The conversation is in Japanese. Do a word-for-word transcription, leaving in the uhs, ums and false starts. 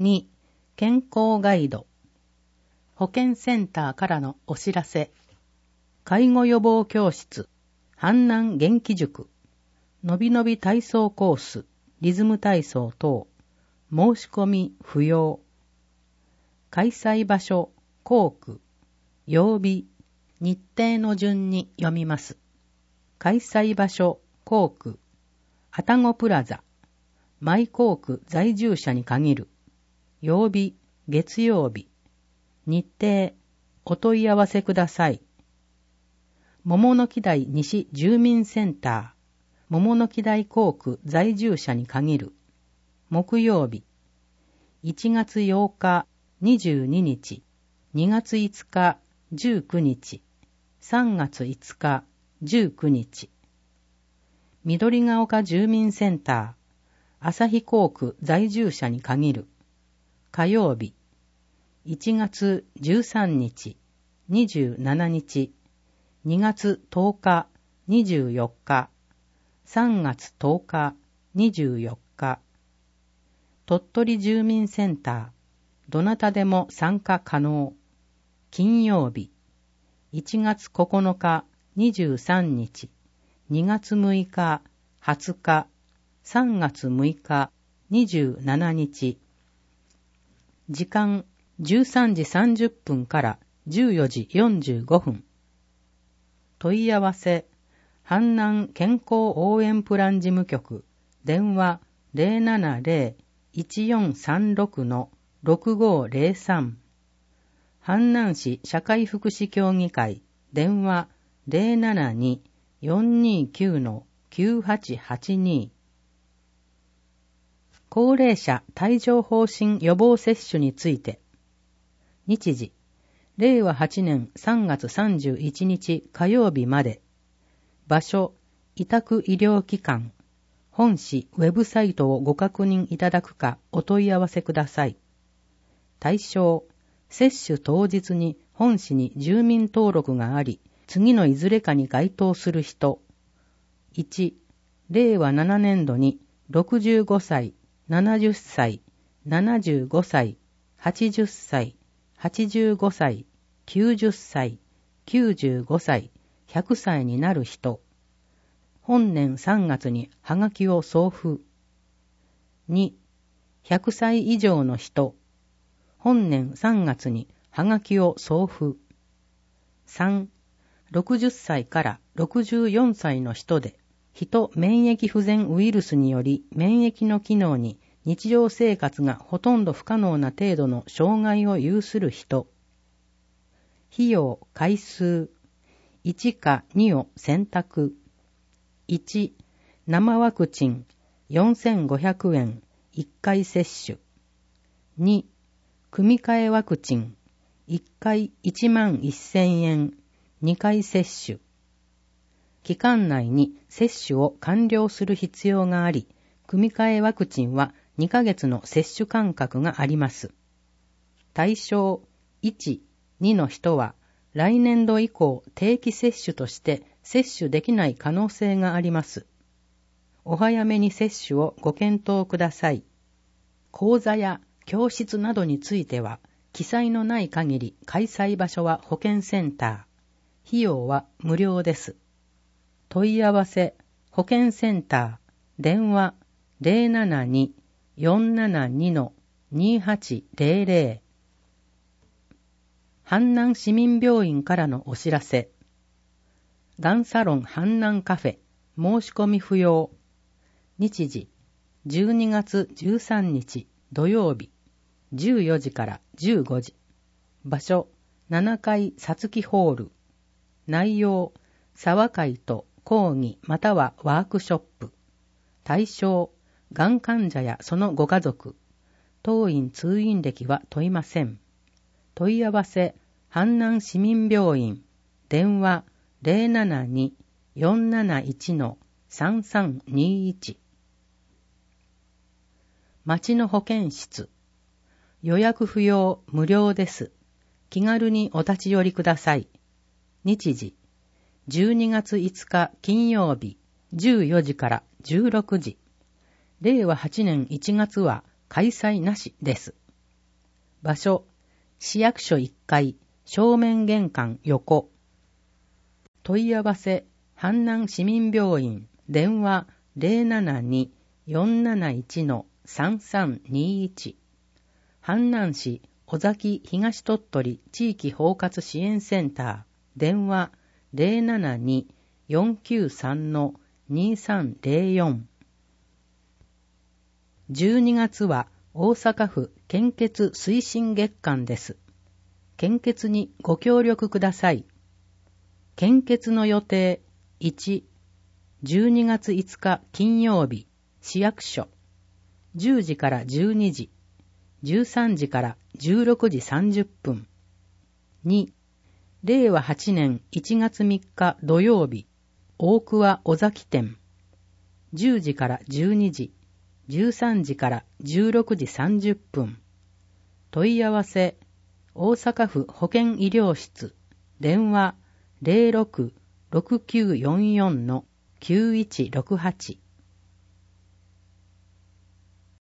に、健康ガイド。保健センターからのお知らせ。介護予防教室、阪南元気塾、のびのび体操コース、リズム体操等、申し込み不要。開催場所、校区、曜日、日程の順に読みます。開催場所、校区、愛宕プラザ、マイ校区在住者に限る。曜日、月曜日。日程、お問い合わせください。桃の木台西住民センター、桃の木台校区在住者に限る。木曜日、いちがつようか、にじゅうににち、にがついつか、じゅうくにち、さんがついつか、じゅうくにち。緑ヶ丘住民センター、旭校区在住者に限る。火曜日、いちがつじゅうさんにち、にじゅうしちにち、にがつとおか、にじゅうよっか、さんがつとおか、にじゅうよっか。鳥取住民センター、どなたでも参加可能。金曜日、いちがつここのか、にじゅうさんにち、にがつむいか、はつか、さんがつむいか、にじゅうしちにち。時間、じゅうさんじさんじゅっぷんからじゅうよじよんじゅうごふん。問い合わせ、阪南健康応援プラン事務局、電話 ゼロななゼロ いちよんさんろく ろくごゼロさん。阪南市社会福祉協議会、電話 ゼロななに よんにきゅう きゅうはちはちに。高齢者帯状疱疹予防接種について。日時、れいわはちねんさんがつさんじゅういちにち火曜日まで。場所、委託医療機関。本市ウェブサイトをご確認いただくかお問い合わせください。対象、接種当日に本市に住民登録があり、次のいずれかに該当する人。いち、れいわななねんどにろくじゅうごさい、ななじゅっさい、ななじゅうごさい、はちじゅっさい、はちじゅうごさい、きゅうじゅっさい、きゅうじゅうごさい、ひゃくさいになる人。本年さんがつにはがきを送付。に、ひゃくさい以上の人。本年さんがつにはがきを送付。さん、ろくじゅっさいからろくじゅうよんさいの人で、人免疫不全ウイルスにより免疫の機能に日常生活がほとんど不可能な程度の障害を有する人。費用、回数。いちかにを選択。いち、生ワクチンよんせんごひゃくえんいっかい接種。に、組み換えワクチンいっかいいちまんせんえんにかい接種。期間内に接種を完了する必要があり、組み換えワクチンはにかげつの接種間隔があります。対象いち、にの人は来年度以降定期接種として接種できない可能性があります。お早めに接種をご検討ください。講座や教室などについては、記載のない限り開催場所は保健センター。費用は無料です。問い合わせ、保健センター、電話 ゼロななに よんななに にはちゼロゼロ。阪南市民病院からのお知らせ。がんサロン阪南カフェ、申し込み不要。日時、じゅうにがつじゅうさんにち土曜日、じゅうよじからじゅうごじ。場所、ななかいさつきホール。内容、沢会と講義またはワークショップ。対象、がん患者やそのご家族。当院通院歴は問いません。問い合わせ、阪南市民病院。電話 ゼロななに よんなないち さんさんにいち。町の保健室。予約不要無料です。気軽にお立ち寄りください。日時、じゅうにがついつか金曜日、じゅうよじからじゅうろくじ。れいわはちねんいちがつは開催なしです。 場所、市役所いっかい、正面玄関横。問い合わせ、阪南市民病院、電話 ゼロななに よんなないち さんさんにいち。阪南市尾崎東鳥取地域包括支援センター、電話 ゼロななに よんきゅうさん にさんゼロよん。じゅうにがつは大阪府献血推進月間です。献血にご協力ください。献血の予定いち、じゅうにがついつか金曜日、市役所、じゅうじからじゅうにじ、じゅうさんじからじゅうろくじさんじゅっぷん。に、れいわはちねんいちがつみっか土曜日、大桑尾崎店、じゅうじからじゅうにじ、じゅうさんじからじゅうろくじさんじゅっぷん。問い合わせ、大阪府保健医療室、電話 ゼロろく ろくきゅうよんよん きゅういちろくはち。